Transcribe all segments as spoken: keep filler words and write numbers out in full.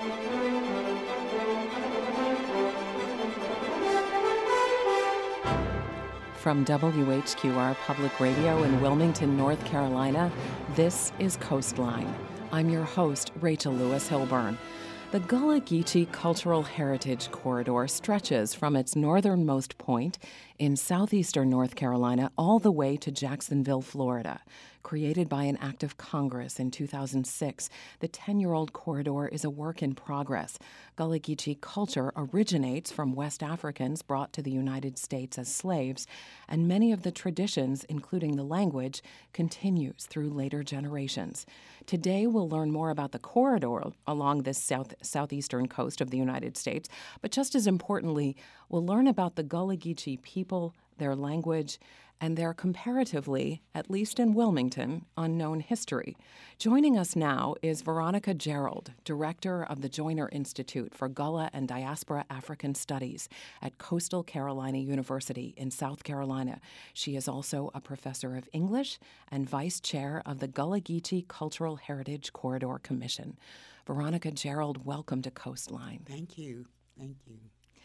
From W H Q R Public Radio in Wilmington, North Carolina, this is Coastline. I'm your host, Rachel Lewis Hilburn. The Gullah Geechee Cultural Heritage Corridor stretches from its northernmost point in southeastern North Carolina all the way to Jacksonville, Florida. Created by an act of Congress in two thousand six, the ten-year-old corridor is a work in progress. Gullah Geechee culture originates from West Africans brought to the United States as slaves, and many of the traditions, including the language, continues through later generations. Today, we'll learn more about the corridor along this south southeastern coast of the United States, but just as importantly, we'll learn about the Gullah Geechee people, their language, and their comparatively, at least in Wilmington, unknown history. Joining us now is Veronica Gerald, Director of the Joyner Institute for Gullah and Diaspora African Studies at Coastal Carolina University in South Carolina. She is also a professor of English and Vice Chair of the Gullah Geechee Cultural Heritage Corridor Commission. Veronica Gerald, welcome to Coastline. Thank you. Thank you.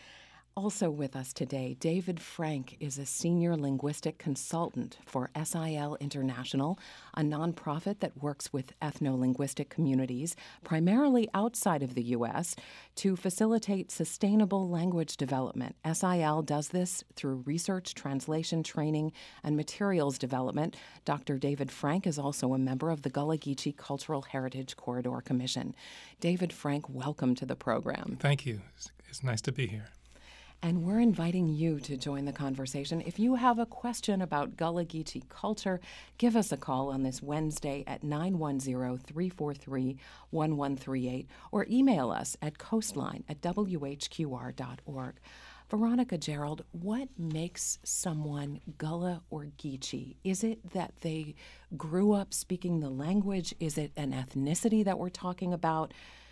Also with us today, David Frank is a senior linguistic consultant for S I L International, a nonprofit that works with ethno-linguistic communities, primarily outside of the U S, to facilitate sustainable language development. S I L does this through research, translation, training, and materials development. Doctor David Frank is also a member of the Gullah Geechee Cultural Heritage Corridor Commission. David Frank, welcome to the program. Thank you. It's, it's nice to be here. And we're inviting you to join the conversation. If you have a question about Gullah Geechee culture, give us a call on this Wednesday at nine one zero, three four three, one one three eight or email us at coastline at w h q r dot org. Veronica Gerald, what makes someone Gullah or Geechee? Is it that they grew up speaking the language? Is it an ethnicity that we're talking about?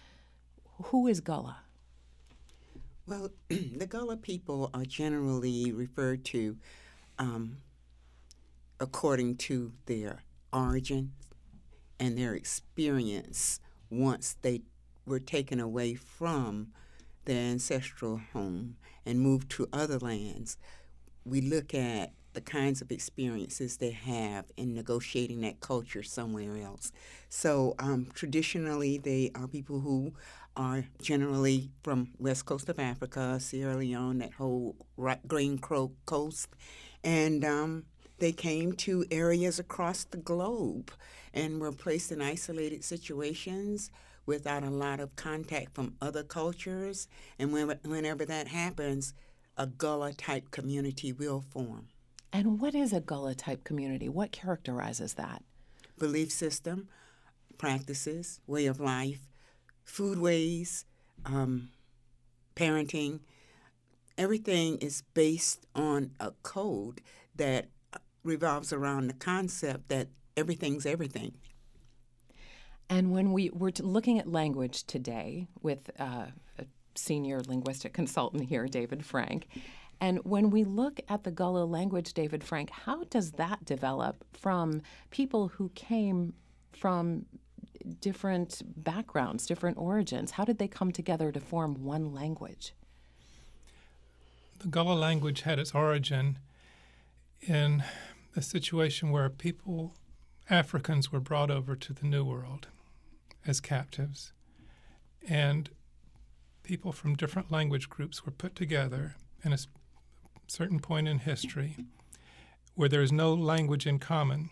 Who is Gullah? Well, the Gullah people are generally referred to um, according to their origin and their experience once they were taken away from their ancestral home and moved to other lands. We look at the kinds of experiences they have in negotiating that culture somewhere else. So um, traditionally, they are people who are generally from west coast of Africa, Sierra Leone, that whole Green Crow coast. And um, they came to areas across the globe and were placed in isolated situations without a lot of contact from other cultures. And when, whenever that happens, a Gullah-type community will form. And what is a Gullah-type community? What characterizes that? Belief system, practices, way of life, foodways, um, parenting. Everything is based on a code that revolves around the concept that everything's everything. And when we were looking at language today with uh, a senior linguistic consultant here, David Frank, and when we look at the Gullah language, David Frank, how does that develop from people who came from different backgrounds, different origins? How did they come together to form one language? The Gullah language had its origin in a situation where people, Africans, were brought over to the New World as captives, and people from different language groups were put together in a certain point in history where there is no language in common.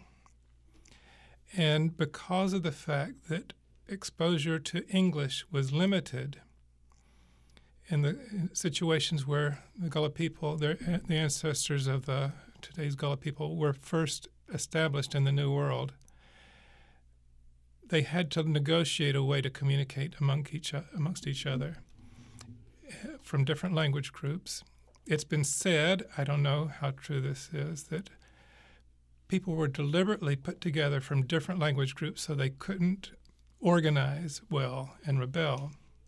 And because of the fact that exposure to English was limited in the situations where the Gullah people, their, the ancestors of the today's Gullah people, were first established in the New World, they had to negotiate a way to communicate among each, amongst each other from different language groups. It's been said, I don't know how true this is, that people were deliberately put together from different language groups so they couldn't organize well and rebel.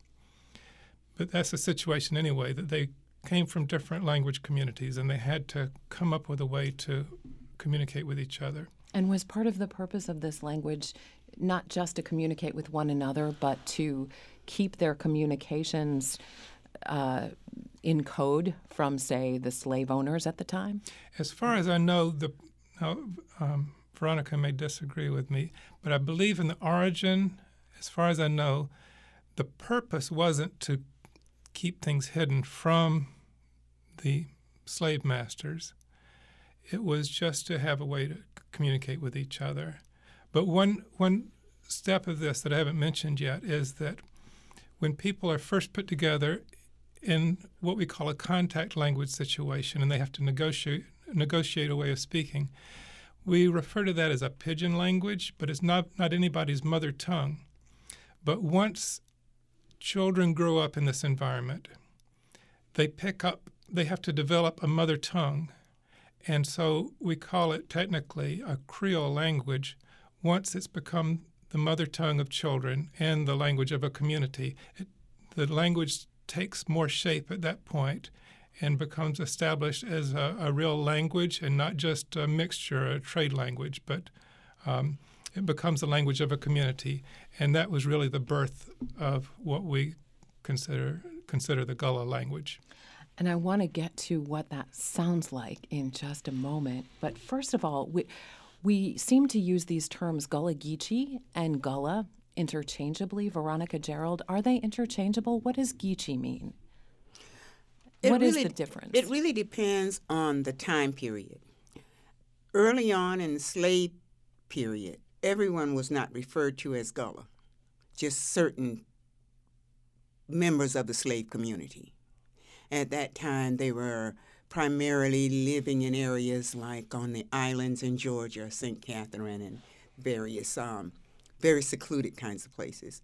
But that's the situation anyway, that they came from different language communities and they had to come up with a way to communicate with each other. And was part of the purpose of this language not just to communicate with one another, but to keep their communications uh, in code from, say, the slave owners at the time? As far as I know, the now, um, Veronica may disagree with me, but I believe in the origin, as far as I know, the purpose wasn't to keep things hidden from the slave masters. It was just to have a way to communicate with each other. But one one step of this that I haven't mentioned yet is that when people are first put together in what we call a contact language situation and they have to negotiate negotiate a way of speaking, we refer to that as a pidgin language, but it's not, not anybody's mother tongue. But once children grow up in this environment, they pick up, they have to develop a mother tongue. And so we call it technically a Creole language once it's become the mother tongue of children and the language of a community. It, the language takes more shape at that point and becomes established as a, a real language and not just a mixture, a trade language, but um, it becomes the language of a community. And that was really the birth of what we consider consider the Gullah language. And I want to get to what that sounds like in just a moment. But first of all, we, we seem to use these terms Gullah Geechee and Gullah interchangeably. Veronica Gerald, are they interchangeable? What does Geechee mean? It What is really, the difference? It really depends on the time period. Early on in the slave period, everyone was not referred to as Gullah, just certain members of the slave community. At that time, they were primarily living in areas like on the islands in Georgia, Saint Catherine, and various um, very secluded kinds of places.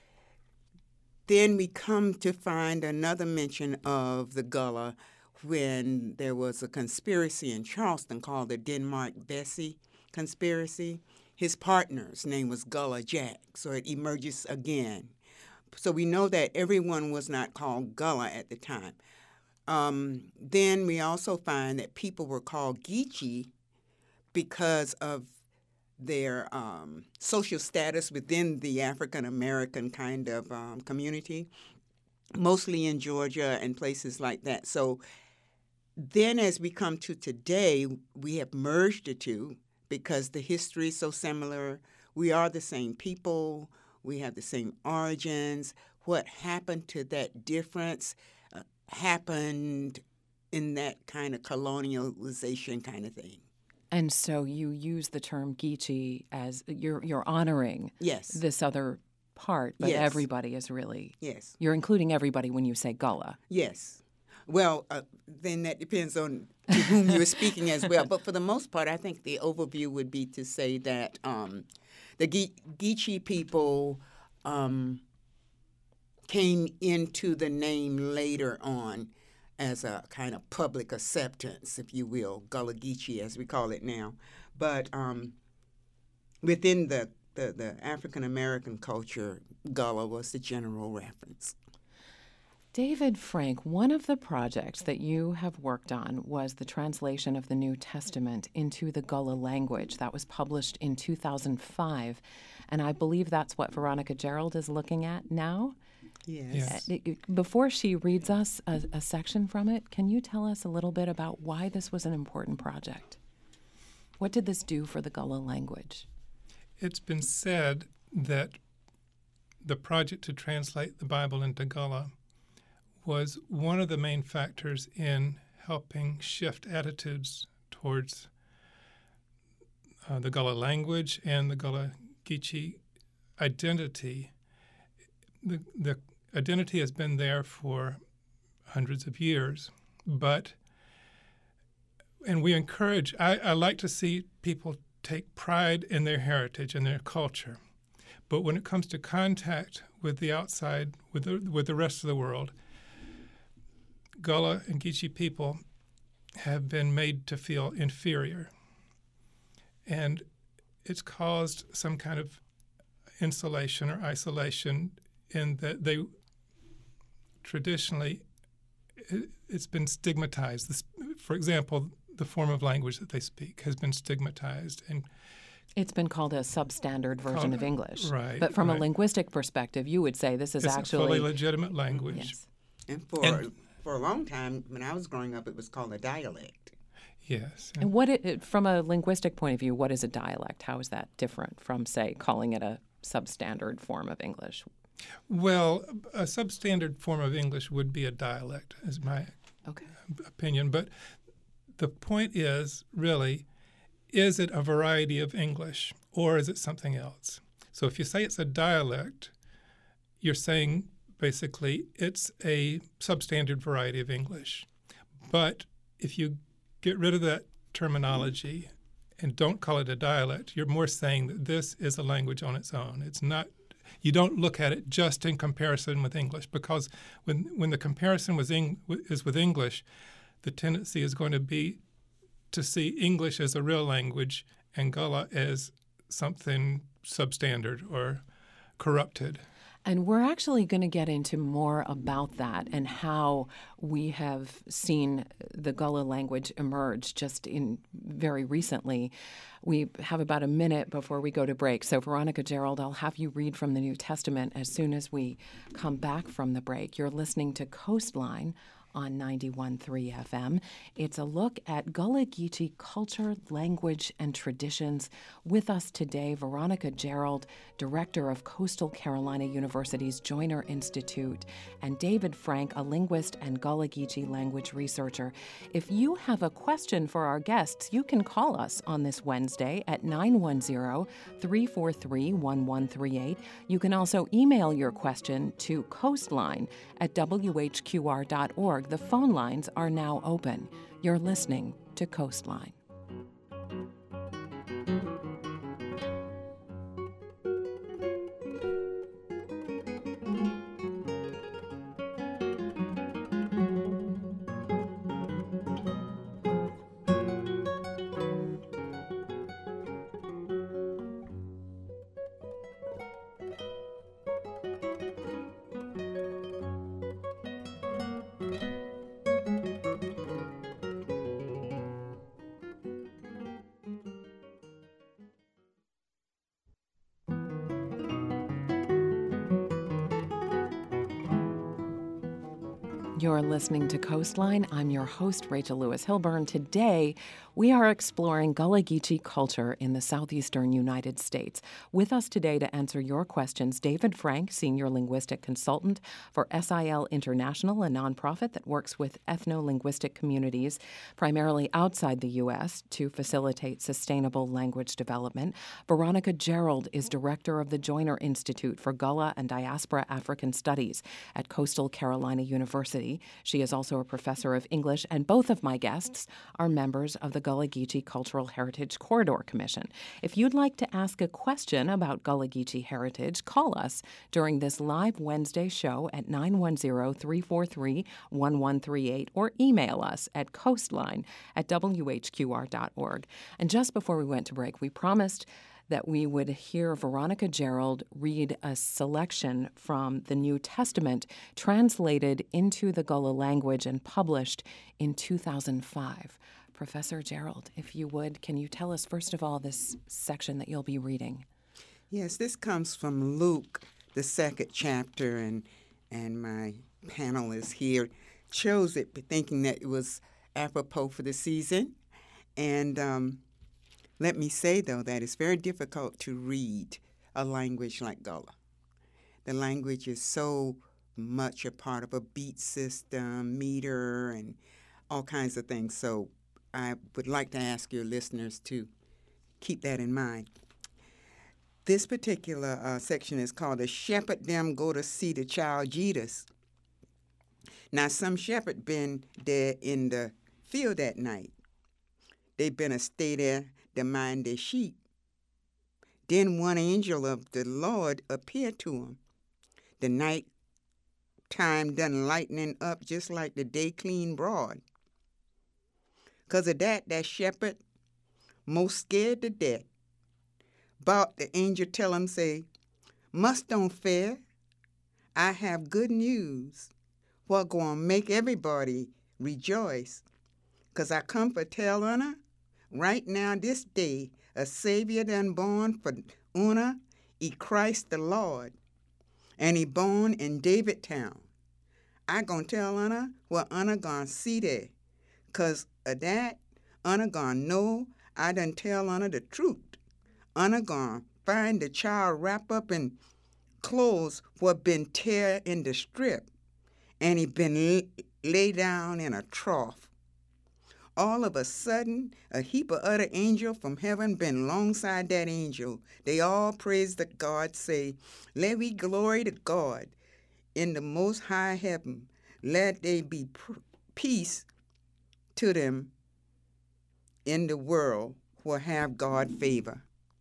Then we come to find another mention of the Gullah when there was a conspiracy in Charleston called the Denmark-Vesey conspiracy. His partner's name was Gullah Jack, so it emerges again. So we know that everyone was not called Gullah at the time. Um, then we also find that people were called Geechee because of their um, social status within the African-American kind of um, community, mostly in Georgia and places like that. So then as we come to today, we have merged the two because the history is so similar. We are the same people. We have the same origins. What happened to that difference uh, happened in that kind of colonialization kind of thing. And so you use the term Geechee as you're you're honoring Yes. this other part, but Yes. everybody is really Yes. you're including everybody when you say Gullah. Yes. Well, uh, then that depends on to whom you're speaking as well. But for the most part, I think the overview would be to say that um, the Ge- Geechee people um, came into the name later on as a kind of public acceptance, if you will, Gullah Geechee as we call it now. But um, within the, the, the African-American culture, Gullah was the general reference. David Frank, one of the projects that you have worked on was the translation of the New Testament into the Gullah language. That was published in two thousand five, and I believe that's what Veronica Gerald is looking at now. Yes. Uh, Before she reads us a, a section from it, can you tell us a little bit about why this was an important project? What did this do for the Gullah language? It's been said that the project to translate the Bible into Gullah was one of the main factors in helping shift attitudes towards uh, the Gullah language and the Gullah Geechee identity. The, the identity has been there for hundreds of years, but, and we encourage, I, I like to see people take pride in their heritage and their culture, but when it comes to contact with the outside, with the, with the rest of the world, Gullah and Geechee people have been made to feel inferior, and it's caused some kind of insulation or isolation in that they traditionally, it, it's been stigmatized. This, for example, the form of language that they speak has been stigmatized, and It's been called a substandard version Called- of English. right, But from right. a linguistic perspective, you would say this is It's actually a fully legitimate language. Yes. And for And- for a long time, when I was growing up, it was called a dialect. Yes. And what it, from a linguistic point of view, what is a dialect? How is that different from, say, calling it a substandard form of English? Well, a substandard form of English would be a dialect, is my Okay. opinion. But the point is, really, is it a variety of English or is it something else? So if you say it's a dialect, you're saying basically it's a substandard variety of English. But if you get rid of that terminology and don't call it a dialect, you're more saying that this is a language on its own. It's not. You don't look at it just in comparison with English, because when when the comparison was Eng, is with English, the tendency is going to be to see English as a real language and Gullah as something substandard or corrupted. And we're actually going to get into more about that and how we have seen the Gullah language emerge just in very recently. We have about a minute before we go to break. So, Veronica Gerald, I'll have you read from the New Testament as soon as we come back from the break. You're listening to Coastline on ninety-one point three F M. It's a look at Gullah Geechee culture, language, and traditions. With us today, Veronica Gerald, Director of Coastal Carolina University's Joyner Institute, and David Frank, a linguist and Gullah Geechee language researcher. If you have a question for our guests, you can call us on this Wednesday at nine one zero, three four three, one one three eight. You can also email your question to coastline at w h q r dot org. The phone lines are now open. You're listening to Coastline. You're listening to Coastline. I'm your host, Rachel Lewis Hilburn. Today, we are exploring Gullah Geechee culture in the southeastern United States. With us today to answer your questions, David Frank, Senior Linguistic Consultant for S I L International, a nonprofit that works with ethno-linguistic communities, primarily outside the U S, to facilitate sustainable language development. Veronica Gerald is Director of the Joyner Institute for Gullah and Diaspora African Studies at Coastal Carolina University. She is also a professor of English, and both of my guests are members of the Gullah Geechee Cultural Heritage Corridor Commission. If you'd like to ask a question about Gullah Geechee heritage, call us during this live Wednesday show at nine one zero, three four three, one one three eight or email us at coastline at w h q r dot org. And just before we went to break, we promised that we would hear Veronica Gerald read a selection from the New Testament translated into the Gullah language and published in two thousand five. Professor Gerald, if you would, can you tell us, first of all, this section that you'll be reading? Yes, this comes from Luke, the second chapter, and and my panelists here chose it thinking that it was apropos for the season. And um, let me say, though, that it's very difficult to read a language like Gullah. The language is so much a part of a beat system, meter, and all kinds of things. So I would like to ask your listeners to keep that in mind. This particular uh, section is called "The Shepherd Them Go to See the Child Jesus." Now, some shepherd been there in the field that night. They been a stay there to mind their sheep. Then one angel of the Lord appeared to him. The night time done lightening up just like the day clean broad. 'Cause of that, that shepherd most scared to death. But the angel tell him, say, "Must don't fear. I have good news. What gonna make everybody rejoice. 'Cause I come for tell honor. Right now, this day, a Savior done born for Una, e Christ the Lord, and he born in David town. I gonna tell Una what Una gonna see there, 'cause of that, Una gonna know I done tell Una the truth. Una gonna find the child wrapped up in clothes what been tear in the strip, and he been l- lay down in a trough. All of a sudden, a heap of other angels from heaven been alongside that angel. They all praise the God, say, let we glory to God in the most high heaven. Let there be pr- peace to them in the world who have God favor.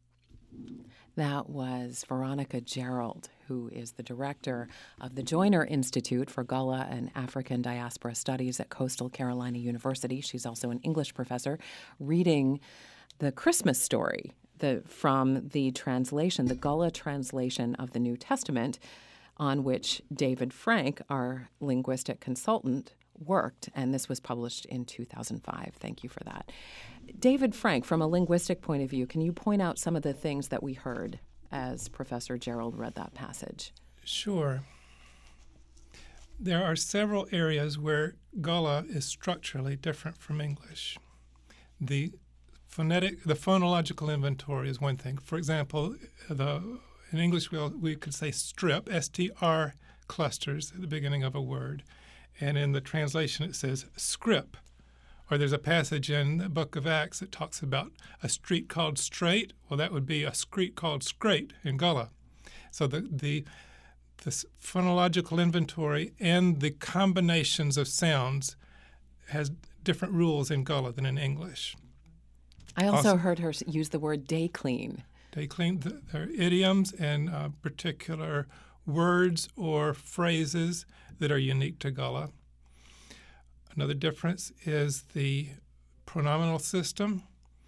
That was Veronica Gerald, who is the director of the Joyner Institute for Gullah and African Diaspora Studies at Coastal Carolina University. She's also an English professor, reading the Christmas story the, from the translation, the Gullah translation of the New Testament, on which David Frank, our linguistic consultant, worked, and this was published in two thousand five. Thank you for that. David Frank, from a linguistic point of view, can you point out some of the things that we heard as Professor Gerald read that passage? Sure. There are several areas where Gullah is structurally different from English. The phonetic, the phonological inventory is one thing. For example, the in English we, we could say strip, S T R clusters at the beginning of a word. And in the translation it says scrip. Or there's a passage in the book of Acts that talks about a street called Straight. Well, that would be a street called Scrate in Gullah. So the, the, the phonological inventory and the combinations of sounds has different rules in Gullah than in English. I also, also heard her use the word day clean. Day clean. There are idioms and uh, particular words or phrases that are unique to Gullah. Another difference is the pronominal system.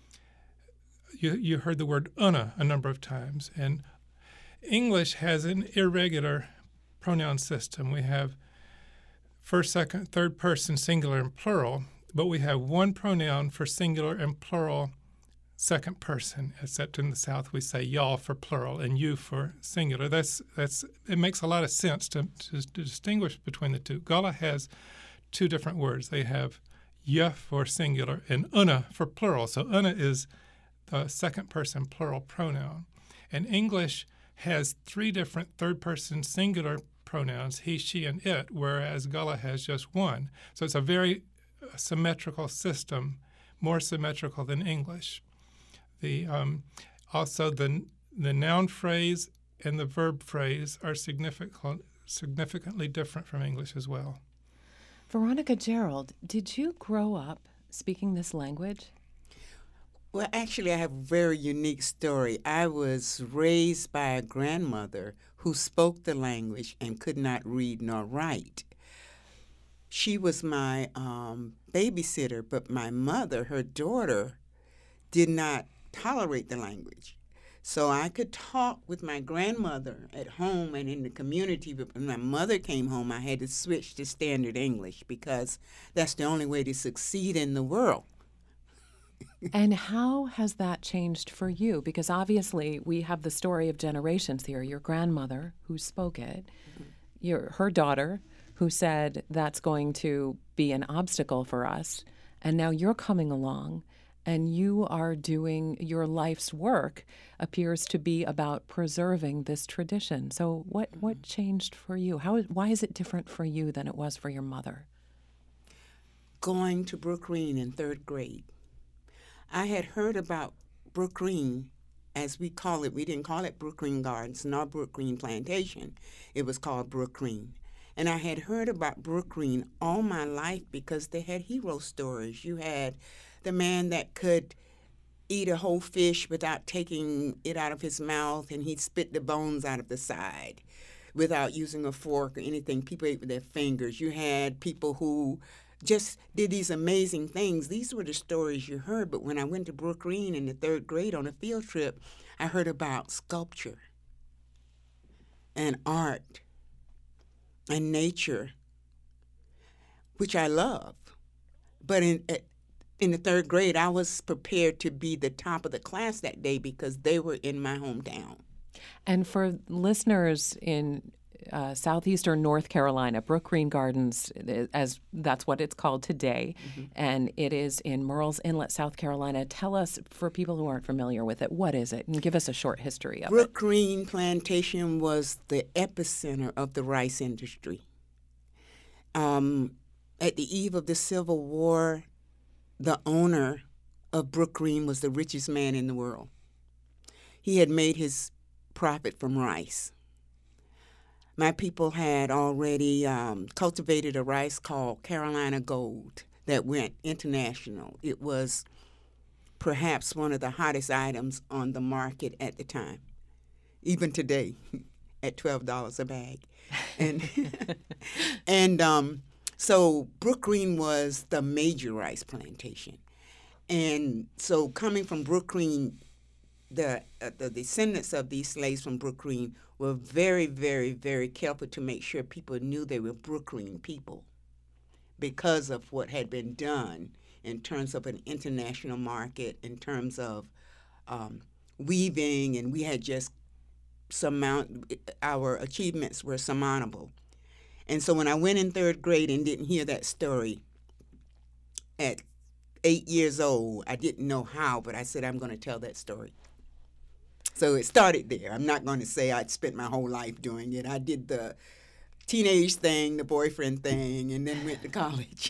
You, you heard the word una a number of times, and English has an irregular pronoun system. We have first, second, third person, singular, and plural, but we have one pronoun for singular and plural second person, except in the South we say y'all for plural and you for singular. That's that's it makes a lot of sense to, to, to distinguish between the two. Gullah has two different words. They have ya for singular and una for plural. So una is the second person plural pronoun. And English has three different third person singular pronouns, he, she, and it, whereas Gullah has just one. So it's a very symmetrical system, more symmetrical than English. The um, also the the noun phrase and the verb phrase are significant, significantly different from English as well. Veronica Gerald, did you grow up speaking this language? Well, actually, I have a very unique story. I was raised by a grandmother who spoke the language and could not read nor write. She was my um, babysitter, but my mother, her daughter, did not tolerate the language. So I could talk with my grandmother at home and in the community, but when my mother came home, I had to switch to standard English because that's the only way to succeed in the world. And how has that changed for you? Because obviously we have the story of generations here. Your grandmother, who spoke it, your her daughter, who said that's going to be an obstacle for us, and now you're coming along and you are doing your life's work appears to be about preserving this tradition. So what, what changed for you? How why is it different for you than it was for your mother? Going to Brook Green in third grade. I had heard about Brook Green, as we call it. We didn't call it Brook Green Gardens nor Brook Green Plantation. It was called Brook Green. And I had heard about Brook Green all my life because they had hero stories. You had the man that could eat a whole fish without taking it out of his mouth, and he'd spit the bones out of the side without using a fork or anything. People ate with their fingers. You had people who just did these amazing things. These were the stories you heard, but when I went to Brook Green in the third grade on a field trip, I heard about sculpture and art and nature, which I love. But in, at, in the third grade, I was prepared to be the top of the class that day because they were in my hometown. And for listeners in uh, southeastern North Carolina, Brook Green Gardens, as that's what it's called today, mm-hmm. and it is in Murrells Inlet, South Carolina. Tell us, for people who aren't familiar with it, what is it? And give us a short history of Brook it. Brook Green Plantation was the epicenter of the rice industry. Um, at the eve of the Civil War, the owner of Brook Green was the richest man in the world. He had made his profit from rice. My people had already um, cultivated a rice called Carolina Gold that went international. It was perhaps one of the hottest items on the market at the time, even today, at twelve dollars a bag. And and um, so Brook Green was the major rice plantation. And so coming from Brook Green, the, uh, the descendants of these slaves from Brook Green were very, very, very careful to make sure people knew they were Brook Green people because of what had been done in terms of an international market, in terms of um, weaving, and we had just surmount our achievements were surmountable. And so when I went in third grade and didn't hear that story at eight years old, I didn't know how, but I said, I'm going to tell that story. So it started there. I'm not going to say I'd spent my whole life doing it. I did the teenage thing, the boyfriend thing, and then went to college.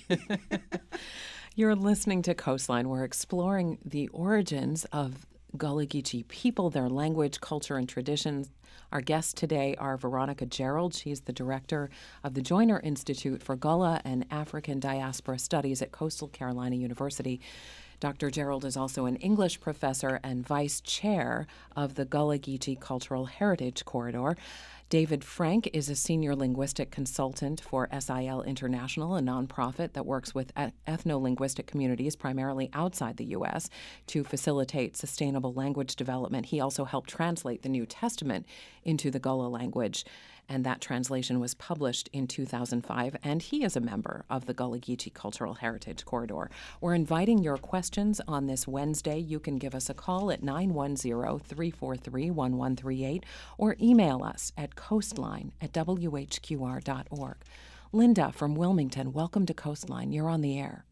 You're listening to Coastline. We're exploring the origins of Gullah Geechee people, their language, culture, and traditions. Our guests today are Veronica Gerald. She's the director of the Joyner Institute for Gullah and African Diaspora Studies at Coastal Carolina University. Doctor Gerald is also an English professor and vice chair of the Gullah Geechee Cultural Heritage Corridor. David Frank is a senior linguistic consultant for S I L International, a nonprofit that works with ethno-linguistic communities primarily outside the U S to facilitate sustainable language development. He also helped translate the New Testament into the Gullah language, and that translation was published in two thousand five, and he is a member of the Gullah Geechee Cultural Heritage Corridor. We're inviting your questions on this Wednesday. You can give us a call at nine one zero, three four three, one one three eight or email us at coastline at w h q r dot org. Linda from Wilmington, welcome to Coastline. You're on the air.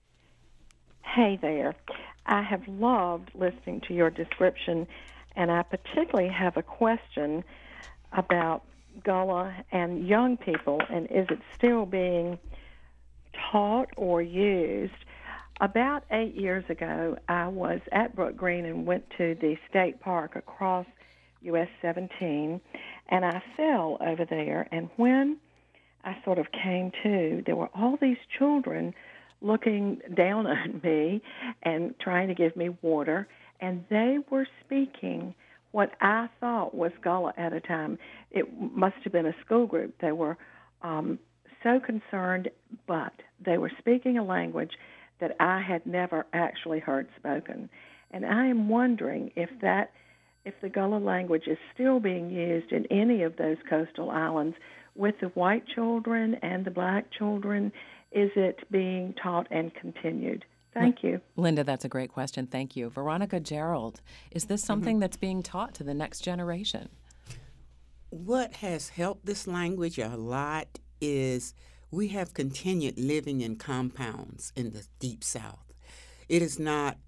Hey there. I have loved listening to your description, and I particularly have a question about Gullah and young people, and is it still being taught or used? About eight years ago, I was at Brook Green and went to the state park across U S seventeen, and I fell over there, and when I sort of came to, there were all these children looking down on me and trying to give me water, and they were speaking what I thought was Gullah at a time. It must have been a school group. They were um, so concerned, but they were speaking a language that I had never actually heard spoken. And I am wondering if that, if the Gullah language is still being used in any of those coastal islands with the white children and the black children. Is it being taught and continued? Thank you. Linda, that's a great question. Thank you. Veronica Gerald, is this something mm-hmm. that's being taught to the next generation? What has helped this language a lot is we have continued living in compounds in the Deep South. It is not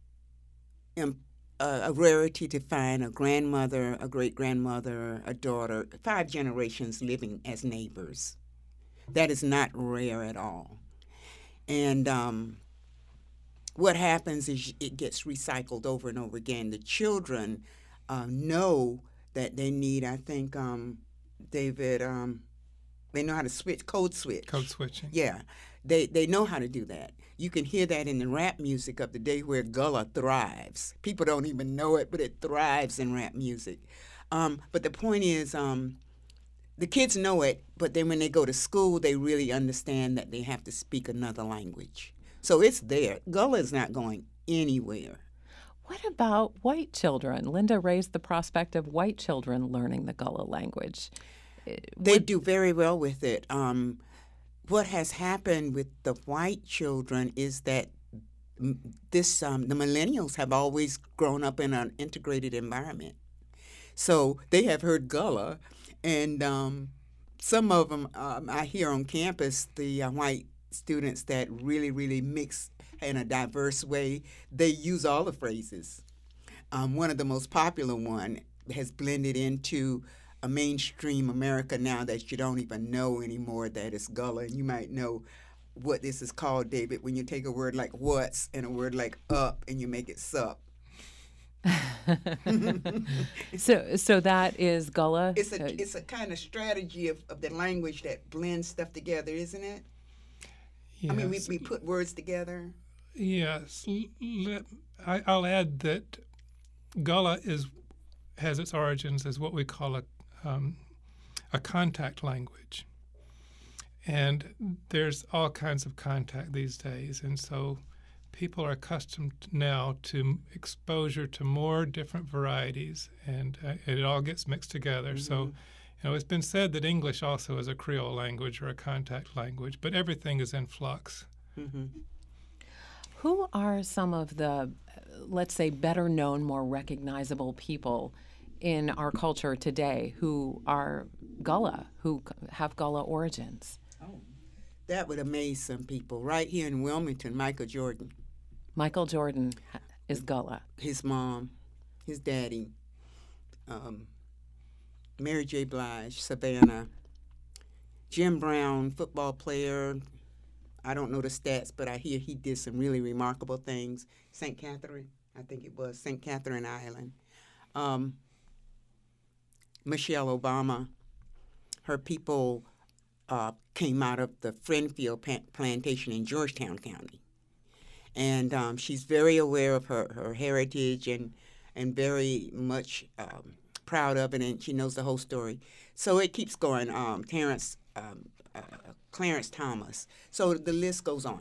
um, a, a rarity to find a grandmother, a great-grandmother, a daughter, five generations living as neighbors. That is not rare at all. And um, what happens is it gets recycled over and over again. The children uh, know that they need, I think, um, David, um, they know how to switch, code switch. Code switching. Yeah, they they know how to do that. You can hear that in the rap music of the day where Gullah thrives. People don't even know it, but it thrives in rap music. Um, but the point is, um, the kids know it, but then when they go to school, they really understand that they have to speak another language. So it's there. Gullah is not going anywhere. What about white children? Linda raised the prospect of white children learning the Gullah language. They Would... do very well with it. Um, what has happened with the white children is that m- this um, the millennials have always grown up in an integrated environment, so they have heard Gullah, and um, some of them um, I hear on campus, the uh, white students that really, really mix in a diverse way, they use all the phrases. Um, one of the most popular one has blended into a mainstream America now that you don't even know anymore that it's Gullah. And you might know what this is called, David, when you take a word like what's and a word like up and you make it sup. so so that is Gullah? It's a it's a kind of strategy of, of the language that blends stuff together, isn't it? Yes. I mean, we, we put words together. Yes. L- let- I, I'll add that Gullah is has its origins as what we call a um, a contact language, and there's all kinds of contact these days, and so people are accustomed now to exposure to more different varieties, and uh, it all gets mixed together. Mm-hmm. So, you know, it's been said that English also is a Creole language or a contact language, but everything is in flux. Mm-hmm. Who are some of the, let's say, better known, more recognizable people in our culture today who are Gullah, who have Gullah origins? Oh, that would amaze some people. Right here in Wilmington, Michael Jordan. Michael Jordan is Gullah. His mom, his daddy, um, Mary J. Blige, Savannah, Jim Brown, football player. I don't know the stats, but I hear he did some really remarkable things. Saint Catherine, I think it was, Saint Catherine Island. Um, Michelle Obama, her people uh, came out of the Friendfield pa- plantation in Georgetown County. And um, she's very aware of her, her heritage and, and very much um, proud of it, and she knows the whole story. So it keeps going. Um, Terrence, um, uh, Clarence Thomas. So the list goes on.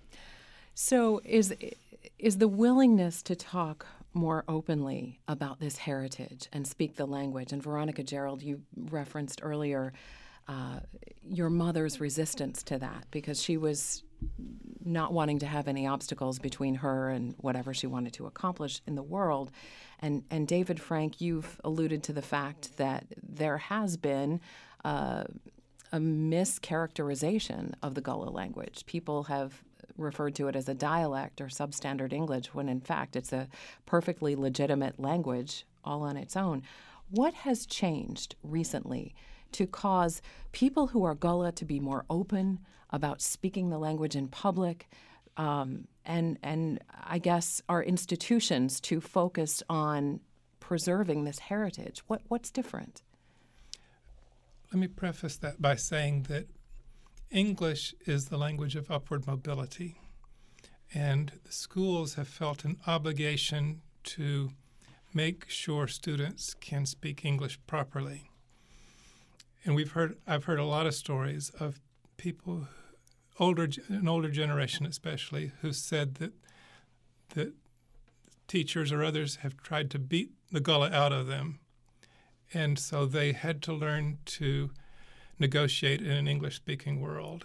So is is the willingness to talk more openly about this heritage and speak the language? And Veronica Gerald, you referenced earlier uh, your mother's resistance to that because she was not wanting to have any obstacles between her and whatever she wanted to accomplish in the world. And and David Frank, you've alluded to the fact that there has been uh, a mischaracterization of the Gullah language. People have referred to it as a dialect or substandard English when in fact it's a perfectly legitimate language all on its own. What has changed recently to cause people who are Gullah to be more open about speaking the language in public, um, and and I guess our institutions to focus on preserving this heritage? What what's different? Let me preface that by saying that English is the language of upward mobility, and the schools have felt an obligation to make sure students can speak English properly. And we've heard I've heard a lot of stories of people, older an older generation especially, who said that that teachers or others have tried to beat the Gullah out of them, and so they had to learn to negotiate in an English-speaking world.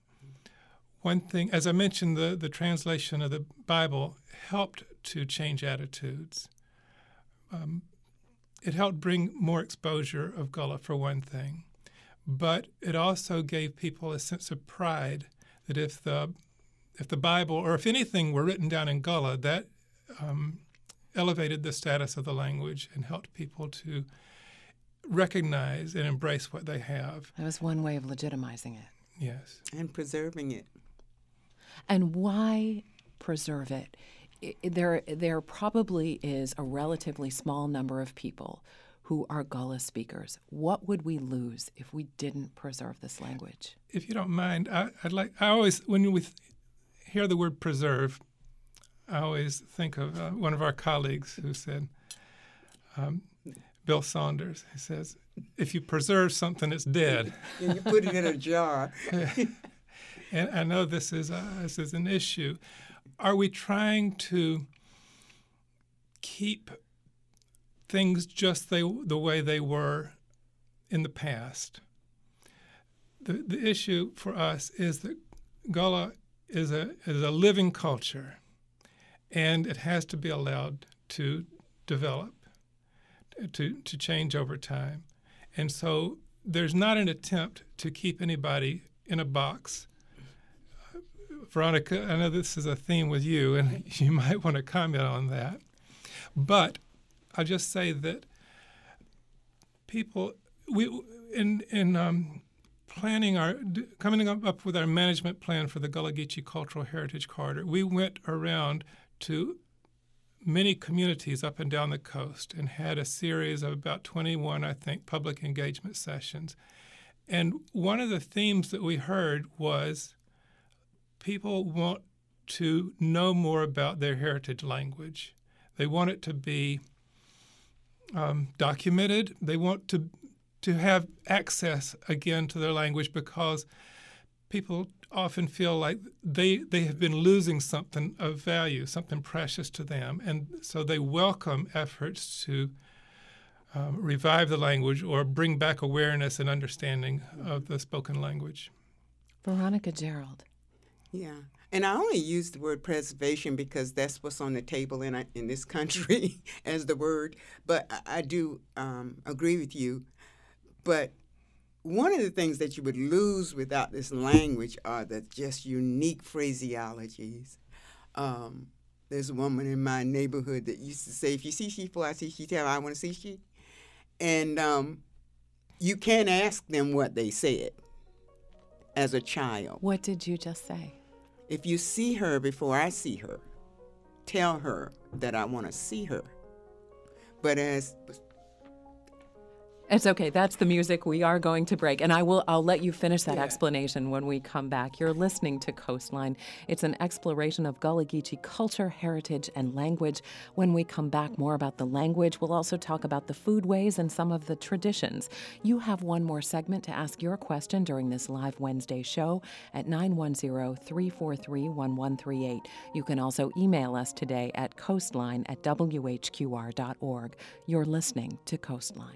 One thing, as I mentioned, the, the translation of the Bible helped to change attitudes. Um, it helped bring more exposure of Gullah, for one thing, but it also gave people a sense of pride that if the if the Bible, or if anything, were written down in Gullah, that um, elevated the status of the language and helped people to recognize and embrace what they have. That was one way of legitimizing it. Yes. And preserving it. And why preserve it? I, there, there probably is a relatively small number of people who are Gullah speakers. What would we lose if we didn't preserve this language? If you don't mind, I, I'd like. I always, when we th- hear the word preserve, I always think of uh, one of our colleagues who said, um, Bill Saunders, he says, if you preserve something, it's dead. And you put it in a jar. And I know this is, a, this is an issue. Are we trying to keep things just they, the way they were in the past? The, the issue for us is that Gullah is a, is a living culture. and it has to be allowed to develop, to, to change over time. And so there's not an attempt to keep anybody in a box. Uh, Veronica, I know this is a theme with you, and you might want to comment on that. But I'll just say that people, we in in um, planning our coming up, up with our management plan for the Gullah Geechee Cultural Heritage Corridor, we went around to many communities up and down the coast and had a series of about twenty-one, I think, public engagement sessions. And one of the themes that we heard was people want to know more about their heritage language. They want it to be um, documented. They want to to have access again to their language, because people often feel like they they have been losing something of value, something precious to them, and so they welcome efforts to um, revive the language or bring back awareness and understanding of the spoken language. Veronica Gerald. Yeah, and I only use the word preservation because that's what's on the table in in this country as the word. But I, I do um, agree with you. But one of the things that you would lose without this language are the just unique phraseologies. Um, there's a woman in my neighborhood that used to say, "If you see she, for I see she, tell her I want to see she," and um, you can't ask them what they said as a child. What did you just say? If you see her before I see her, tell her that I want to see her. But as It's okay. That's the music. We are going to break, and I will. I'll let you finish that Yeah. explanation when we come back. You're listening to Coastline. It's an exploration of Gullah Geechee culture, heritage, and language. When we come back, more about the language. We'll also talk about the foodways and some of the traditions. You have one more segment to ask your question during this live Wednesday show at nine one zero, three four three, one one three eight. You can also email us today at coastline at w h q r dot org. You're listening to Coastline.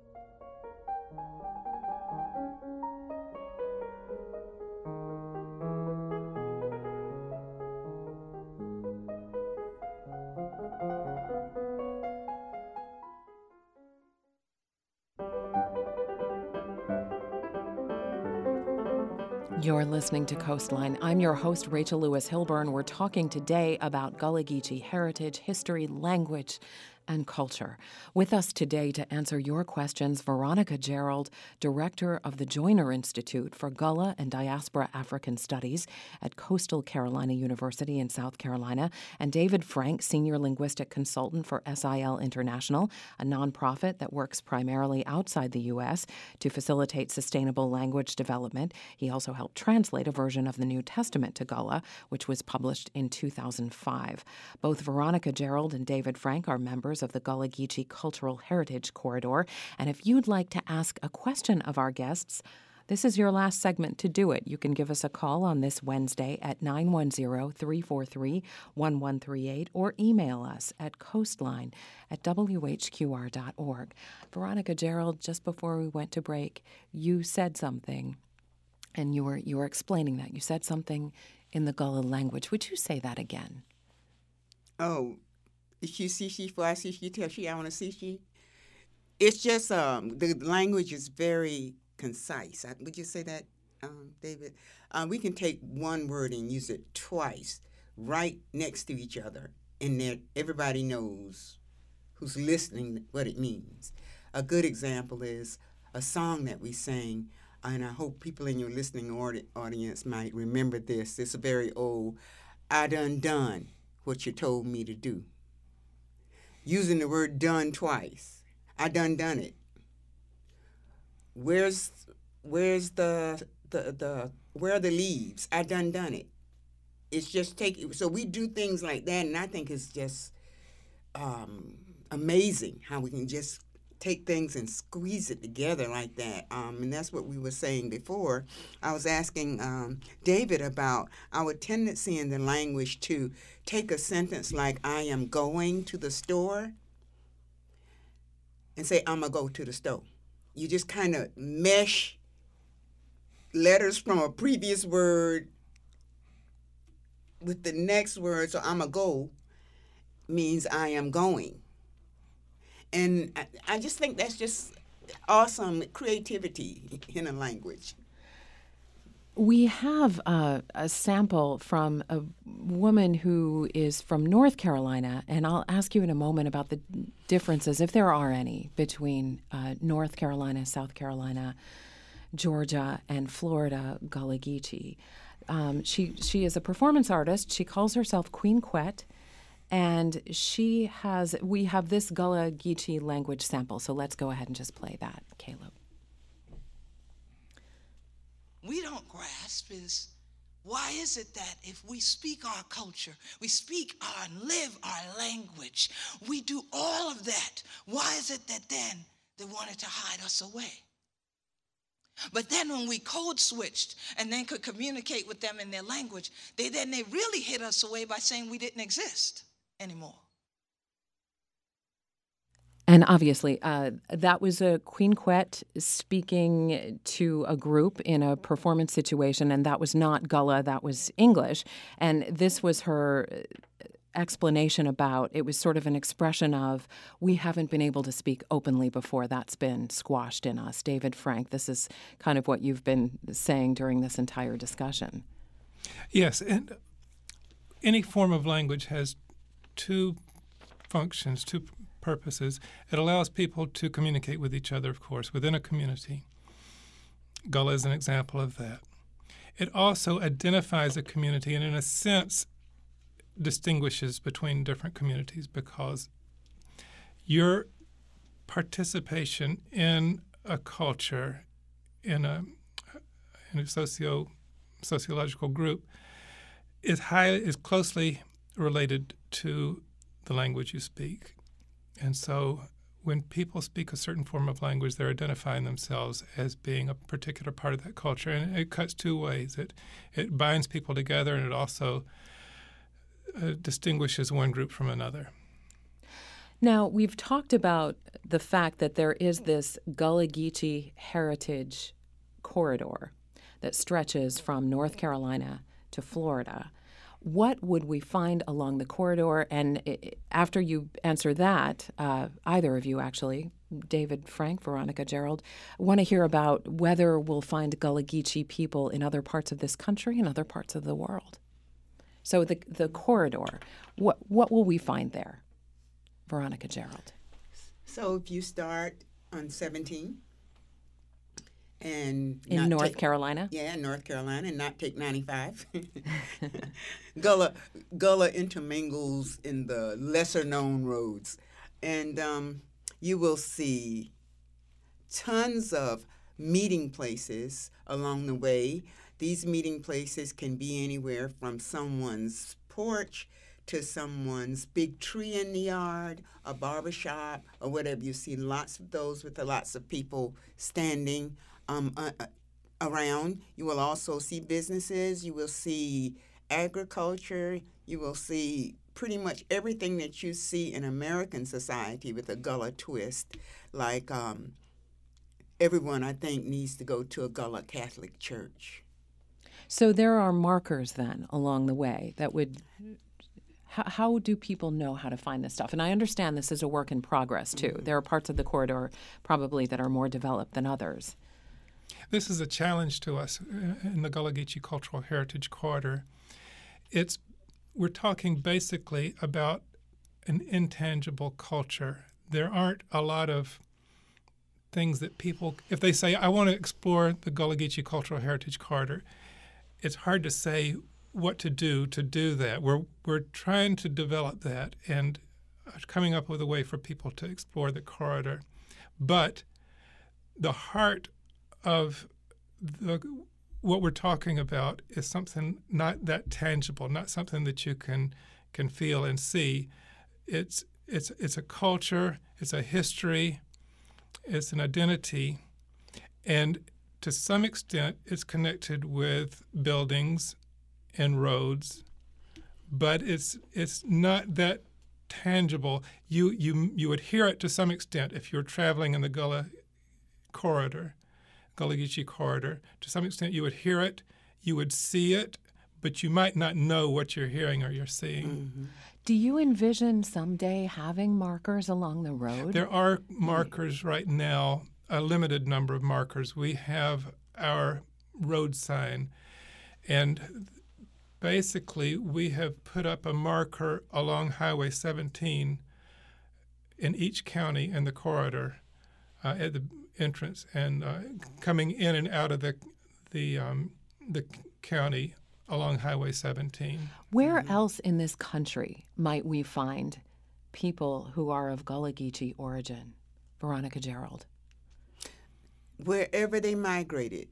You're listening to Coastline. I'm your host, Rachel Lewis Hilburn. We're talking today about Gullah Geechee heritage, history, language, and culture. With us today to answer your questions, Veronica Gerald, Director of the Joyner Institute for Gullah and Diaspora African Studies at Coastal Carolina University in South Carolina, and David Frank, Senior Linguistic Consultant for S I L International, a nonprofit that works primarily outside the U S to facilitate sustainable language development. He also helped translate a version of the New Testament to Gullah, which was published in two thousand five. Both Veronica Gerald and David Frank are members of the Gullah Geechee Cultural Heritage Corridor. And if you'd like to ask a question of our guests, this is your last segment to do it. You can give us a call on this Wednesday at nine one zero, three four three, one one three eight or email us at coastline at w h q r dot org. Veronica Gerald, just before we went to break, you said something, and you were you were explaining that. You said something in the Gullah language. Would you say that again? Oh, if you see she, for I see she, tell she I want to see she. It's just um the language is very concise. I, would you say that, um, David? Uh, we can take one word and use it twice, right next to each other, and then everybody knows who's listening what it means. A good example is a song that we sang, and I hope people in your listening audi- audience might remember this. It's a very old, I done done what you told me to do. Using the word done twice. I done done it. Where's where's the the the where are the leaves? I done done it. It's just take so we do things like that, and I think it's just um, amazing how we can just take things and squeeze it together like that. Um, and that's what we were saying before. I was asking um, David about our tendency in the language to take a sentence like, I am going to the store, and say, I'm going to go to the store. You just kind of mesh letters from a previous word with the next word, so I'm going to go. means I am going. And I, I just think that's just awesome creativity in a language. We have uh, a sample from a woman who is from North Carolina, and I'll ask you in a moment about the differences, if there are any, between uh, North Carolina, South Carolina, Georgia, and Florida Gullah Geechee. Um, she she is a performance artist. She calls herself Queen Quet, and she has we have this Gullah Geechee language sample. So let's go ahead and just play that, Caleb. We don't grasp is, why is it that if we speak our culture, we speak our and live our language, we do all of that, why is it that then they wanted to hide us away? But then when we code switched and then could communicate with them in their language, they then they really hid us away by saying we didn't exist anymore. And obviously, uh, that was a Queen Quet speaking to a group in a performance situation, and that was not Gullah, that was English. And this was her explanation about, it was sort of an expression of, we haven't been able to speak openly before. That's been squashed in us. David Frank, this is kind of what you've been saying during this entire discussion. Yes, and any form of language has two functions, two purposes. It allows people to communicate with each other, of course, within a community. Gullah is an example of that. It also identifies a community and, in a sense, distinguishes between different communities, because your participation in a culture, in a, in a socio sociological group, is high is closely related to the language you speak. And so when people speak a certain form of language, they're identifying themselves as being a particular part of that culture. And it cuts two ways. It it binds people together, and it also uh, distinguishes one group from another. Now, we've talked about the fact that there is this Gullah Geechee heritage corridor that stretches from North Carolina to Florida. What would we find along the corridor? And it, after you answer that, uh, either of you actually, David Frank, Veronica Gerald, want to hear about whether we'll find Gullah Geechee people in other parts of this country and other parts of the world. So the the corridor, what what will we find there? Veronica Gerald. So if you start on seventeen and in North take, Carolina? Yeah, North Carolina, and not take ninety-five. Gullah, Gullah intermingles in the lesser-known roads. And um, you will see tons of meeting places along the way. These meeting places can be anywhere from someone's porch to someone's big tree in the yard, a barbershop, or whatever. You see lots of those with lots of people standing um, uh, around. You will also see businesses. You will see agriculture. You will see pretty much everything that you see in American society with a Gullah twist. Like um, everyone, I think, needs to go to a Gullah Catholic church. So there are markers then along the way that would... How, how do people know how to find this stuff? And I understand this is a work in progress, too. Mm-hmm. There are parts of the corridor probably that are more developed than others. This is a challenge to us in the Gullah Geechee Cultural Heritage Corridor. It's we're talking basically about an intangible culture. There aren't a lot of things that people, if they say, I want to explore the Gullah Geechee Cultural Heritage Corridor, it's hard to say what to do to do that. We're we're trying to develop that and coming up with a way for people to explore the corridor. But the heart of the what we're talking about is something not that tangible, not something that you can can feel and see. It's it's it's a culture, it's a history, it's an identity, and to some extent it's connected with buildings and roads, but it's it's not that tangible. You you you would hear it to some extent if you're traveling in the Gullah corridor, Gullah Geechee corridor. To some extent, you would hear it, you would see it, but you might not know what you're hearing or you're seeing. Mm-hmm. Do you envision someday having markers along the road? There are markers right now, a limited number of markers. We have our road sign, and basically we have put up a marker along Highway seventeen in each county in the corridor uh, at the entrance, and uh, coming in and out of the the um, the county along Highway seventeen. Where mm-hmm. else in this country might we find people who are of Gullah Geechee origin? Veronica Gerald. Wherever they migrated,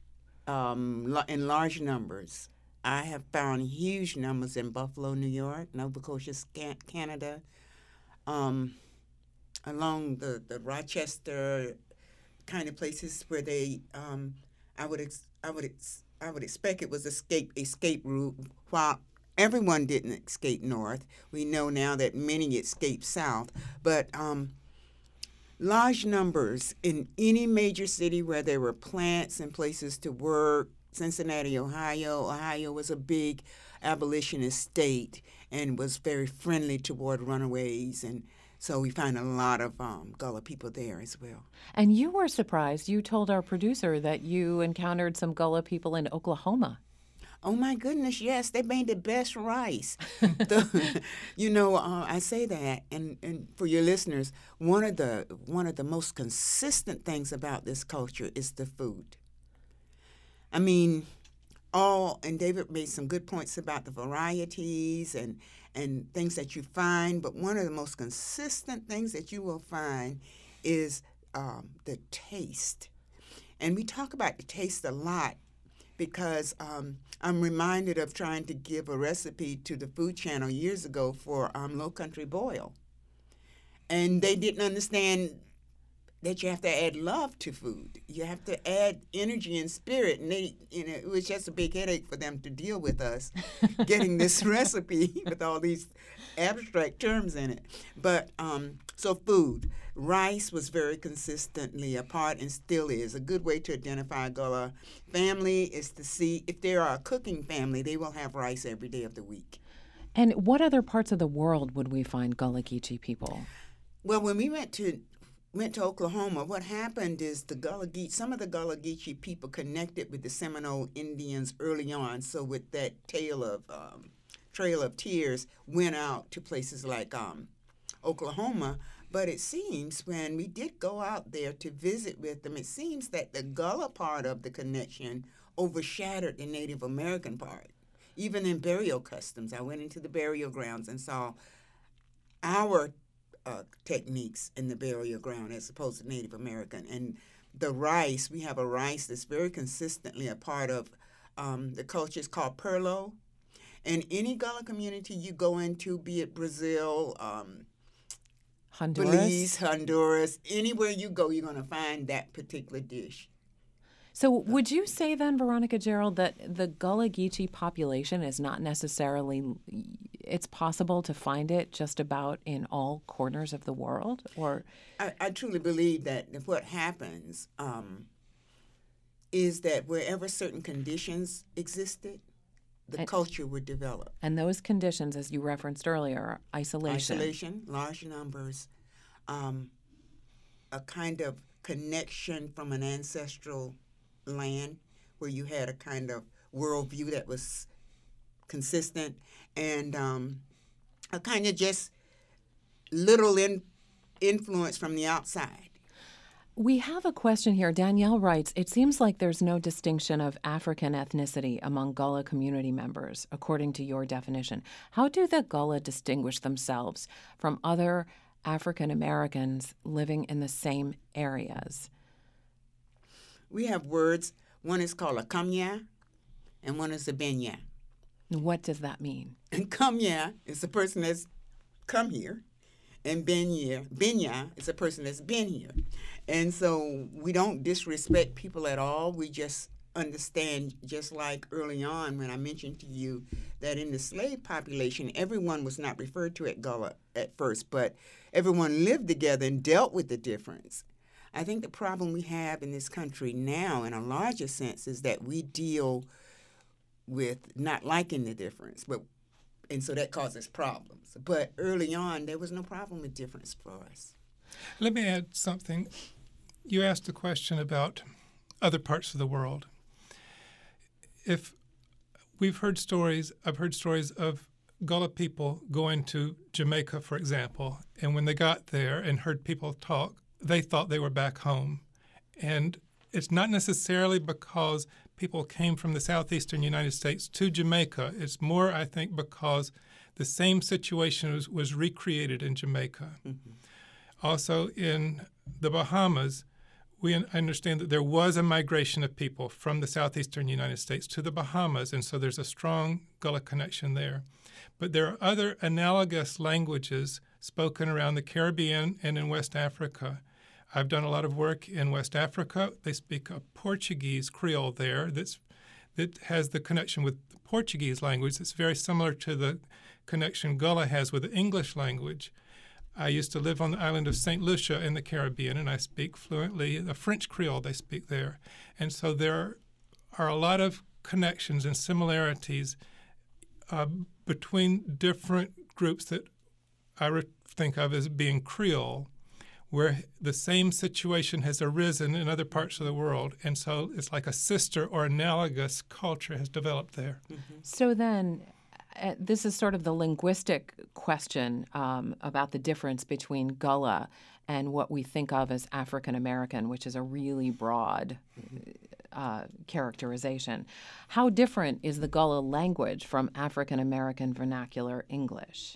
um, in large numbers. I have found huge numbers in Buffalo, New York, Nova Scotia, Canada, um, along the, the Rochester kind of places where they, um, I would, ex- I would, ex- I would expect it was escape escape route. While everyone didn't escape north, we know now that many escaped south. But um, large numbers in any major city where there were plants and places to work. Cincinnati, Ohio. Ohio was a big abolitionist state and was very friendly toward runaways, and so we find a lot of um, Gullah people there as well. And you were surprised. You told our producer that you encountered some Gullah people in Oklahoma. Oh, my goodness, yes. They made the best rice. the, you know, uh, I say that, and, and for your listeners, one of the one of the most consistent things about this culture is the food. I mean, all, and David made some good points about the varieties and, and things that you find, but one of the most consistent things that you will find is um, the taste. And we talk about the taste a lot because um, I'm reminded of trying to give a recipe to the Food Channel years ago for um, Low Country Boil. And they didn't understand that you have to add love to food. You have to add energy and spirit. And they, you know, it was just a big headache for them to deal with us, getting this recipe with all these abstract terms in it. But um, so food, rice was very consistently a part and still is. A good way to identify a Gullah family is to see if they are a cooking family, they will have rice every day of the week. And what other parts of the world would we find Gullah Geechee people? Well, when we went to went to Oklahoma, what happened is the Gullah Geechee, some of the Gullah Geechee people connected with the Seminole Indians early on. So with that tale of um, Trail of Tears, went out to places like um, Oklahoma. But it seems when we did go out there to visit with them, it seems that the Gullah part of the connection overshadowed the Native American part. Even in burial customs, I went into the burial grounds and saw our Uh, techniques in the burial ground as opposed to Native American. And the rice, we have a rice that's very consistently a part of um, the culture. It's called Perlo. And any Gullah community you go into, be it Brazil, um, Honduras, Belize, Honduras, anywhere you go, you're going to find that particular dish. So would you say then, Veronica Gerald, that the Gullah Geechee population is not necessarily, it's possible to find it just about in all corners of the world? Or I, I truly believe that what happens um, is that wherever certain conditions existed, the and, culture would develop. And those conditions, as you referenced earlier, are isolation. Isolation, large numbers, um, a kind of connection from an ancestral land where you had a kind of worldview that was consistent, and um, a kind of just little in, influence from the outside. We have a question here. Danielle writes, it seems like there's no distinction of African ethnicity among Gullah community members, according to your definition. How do the Gullah distinguish themselves from other African Americans living in the same areas? We have words. One is called a kamya, and one is a benya. What does that mean? And kamya is the person that's come here, and benya, benya is a person that's been here. And so we don't disrespect people at all. We just understand, just like early on when I mentioned to you that in the slave population, everyone was not referred to as Gullah at first, but everyone lived together and dealt with the difference. I think the problem we have in this country now, in a larger sense, is that we deal with not liking the difference, but and so that causes problems. But early on, there was no problem with difference for us. Let me add something. You asked a question about other parts of the world. If we've heard stories, I've heard stories of Gullah people going to Jamaica, for example, and when they got there and heard people talk, they thought they were back home. And it's not necessarily because people came from the southeastern United States to Jamaica. It's more, I think, because the same situation was, was recreated in Jamaica. Mm-hmm. Also, in the Bahamas, we understand that there was a migration of people from the southeastern United States to the Bahamas, and so there's a strong Gullah connection there. But there are other analogous languages spoken around the Caribbean and in West Africa. I've done a lot of work in West Africa. They speak a Portuguese Creole there that's, that has the connection with the Portuguese language. It's very similar to the connection Gullah has with the English language. I used to live on the island of Saint Lucia in the Caribbean, and I speak fluently the French Creole they speak there. And so there are a lot of connections and similarities uh, between different groups that I re- think of as being Creole, where the same situation has arisen in other parts of the world. And so it's like a sister or analogous culture has developed there. Mm-hmm. So then uh, this is sort of the linguistic question um, about the difference between Gullah and what we think of as African American, which is a really broad uh, characterization. How different is the Gullah language from African American vernacular English?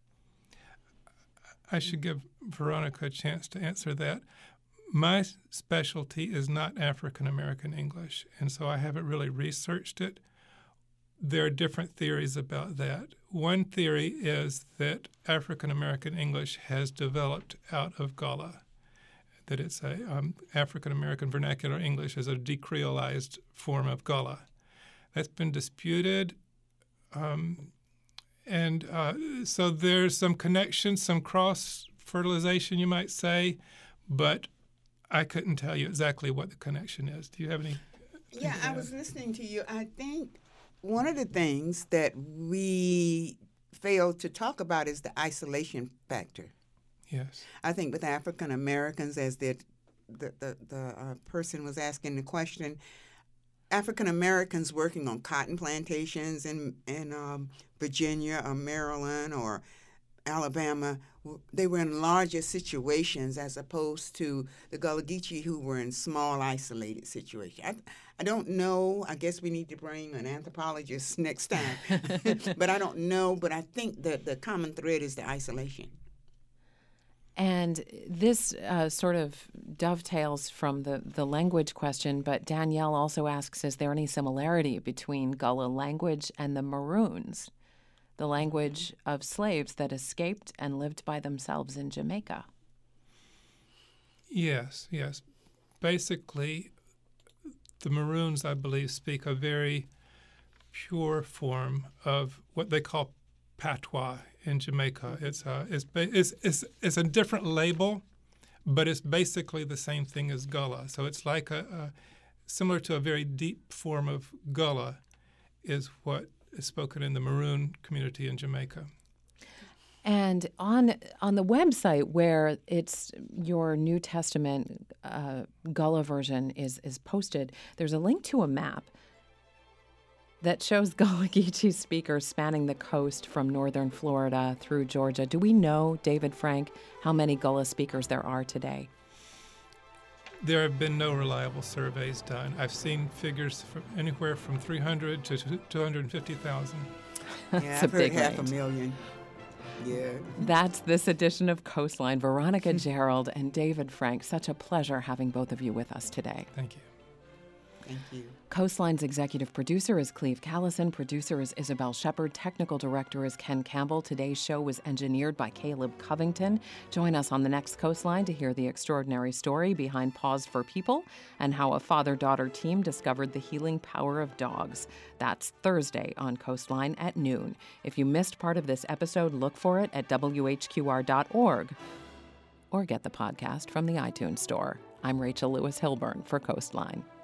I should give Veronica a chance to answer that. My specialty is not African American English, and so I haven't really researched it. There are different theories about that. One theory is that African American English has developed out of Gullah, that it's a um, African American vernacular English is a decreolized form of Gullah. That's been disputed. Um, And uh, so there's some connection, some cross-fertilization, you might say, but I couldn't tell you exactly what the connection is. Do you have any? Yeah, I was listening to you. I think one of the things that we fail to talk about is the isolation factor. Yes. I think with African Americans, as the the the, the uh, person was asking the question, African Americans working on cotton plantations in in um, Virginia or Maryland or Alabama, they were in larger situations as opposed to the Gullah Geechee who were in small, isolated situations. I, I don't know. I guess we need to bring an anthropologist next time. But I don't know. But I think that the common thread is the isolation. And this uh, sort of dovetails from the, the language question, but Danielle also asks, is there any similarity between Gullah language and the Maroons, the language of slaves that escaped and lived by themselves in Jamaica? Yes, yes. Basically, the Maroons, I believe, speak a very pure form of what they call patois in Jamaica. It's a, it's, it's, it's, it's a different label, but it's basically the same thing as Gullah. So it's like a, a similar to a very deep form of Gullah is what is spoken in the Maroon community in Jamaica. And on on the website where it's your New Testament uh, Gullah version is is posted, there's a link to a map that shows Gullah Geechee speakers spanning the coast from northern Florida through Georgia. Do we know, David Frank, how many Gullah speakers there are today? There have been no reliable surveys done. I've seen figures from anywhere from three hundred to two hundred fifty thousand. Yeah, I've heard half a million. Yeah. That's this edition of Coastline. Veronica Gerald and David Frank, such a pleasure having both of you with us today. Thank you. Thank you. Coastline's executive producer is Cleve Callison. Producer is Isabel Shepard. Technical director is Ken Campbell. Today's show was engineered by Caleb Covington. Join us on the next Coastline to hear the extraordinary story behind Paws for People and how a father-daughter team discovered the healing power of dogs. That's Thursday on Coastline at noon. If you missed part of this episode, look for it at W H Q R dot org or get the podcast from the iTunes Store. I'm Rachel Lewis Hilburn for Coastline.